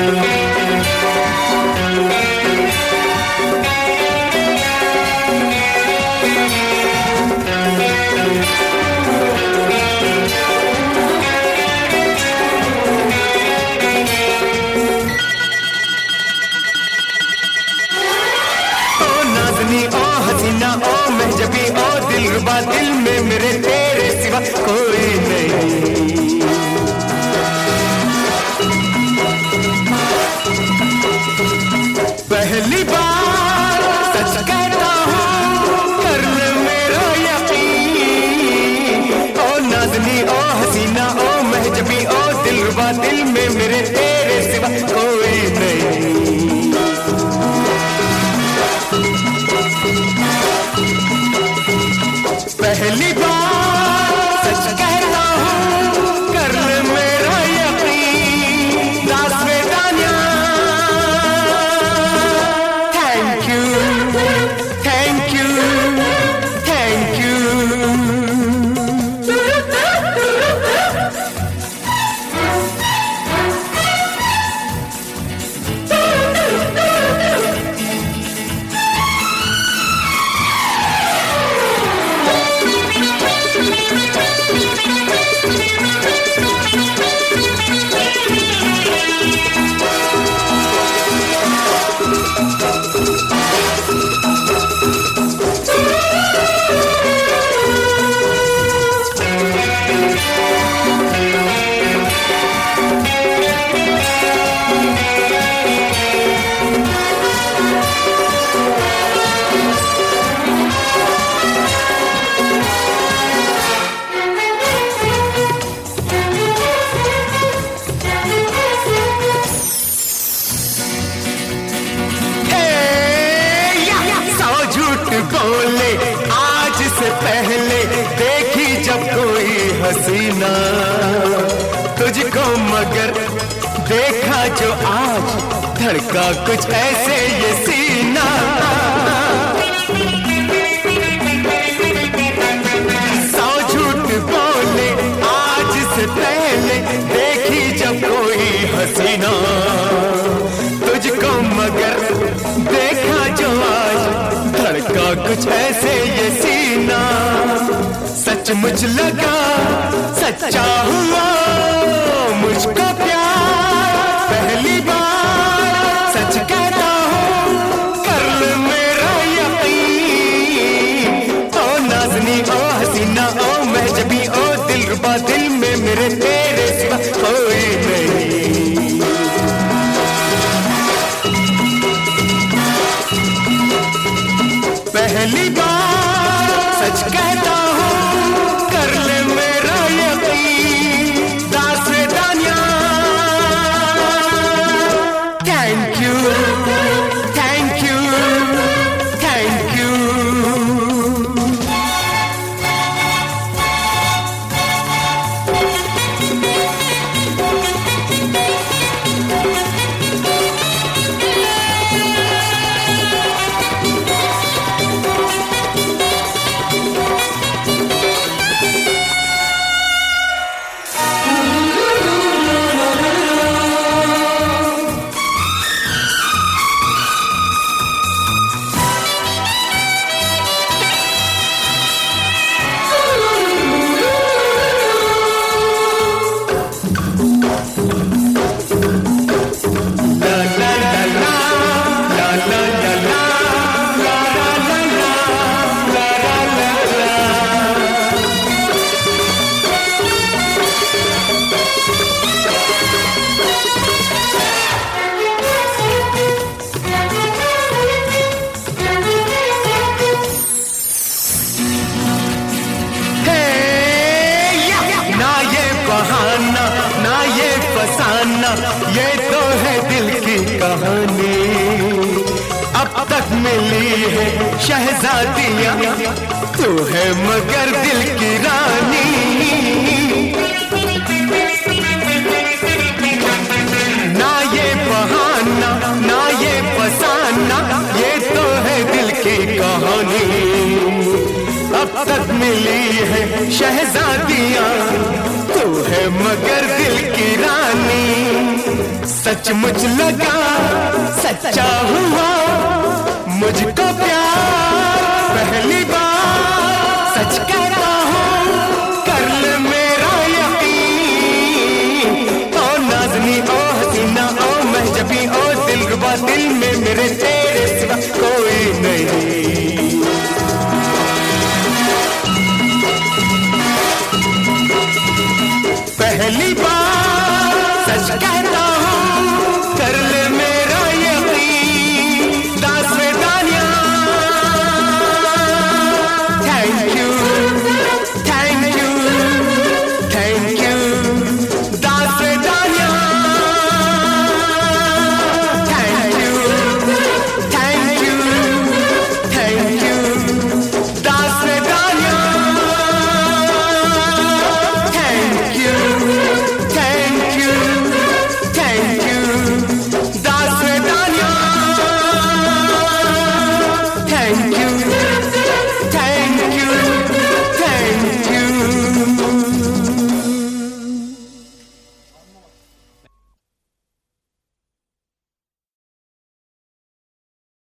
ओ हसीना ओ महजबी ओ दिलरुबा, दिल में मेरे तेरे सिवा कोई नहीं। पहली बार सच कहता हूँ, कर ले मेरा यकीन। ओ नाज़नी ओ हसीना ओ महजबी ओ दिलरुबा, दिल में मेरे तेरे सिवा कोई नहीं। पहली बार सच कहता हूँ, कर ले मेरा यकीन। दास्वेदानिया, thank you, thank you, thank you. बोले आज से पहले देखी जब कोई हसीना तुझको, मगर देखा जो आज धड़का कुछ ऐसे ये सीना। सौ झूठ बोले आज से पहले देखी जब कोई हसीना तुझको, मगर देखा जो आज धड़का कुछ ऐसे ये सीना। सचमुच लगा सच्चा हुआ मुझको प्यार, पहली बार सच कहता हूँ, कर ले मेरा यकीन। ओ नाज़नी ओ हसीना ओ महजबी ओ दिलरुबा, दिल में मेरे तेरे सिवा कोई नहीं। पहली बार सच कहता हूँ, कर ले मेरा यकीन। दास्वेदानिया, thank you, thank you, thank you. ना ये फसाना, ये तो है दिल की कहानी। अब तक मिली है शहजादियाँ, तू है मगर दिल की रानी। ना ये बहाना ना ये फसाना, ये तो है दिल की कहानी। अब तक मिली है शहजादियाँ, तू है मगर दिल की रानी। सचमुच लगा सच्चा हुआ मुझको प्यार पहली बार। सच कहता हूँ कर ले मेरा यकीन, ओ नाज़नी ओ हसीना ओ महजबी ओ दिलरुबा, दिल में मेरे तेरे सिवा कोई नहीं। पहली बार सच कहता हूँ कर ले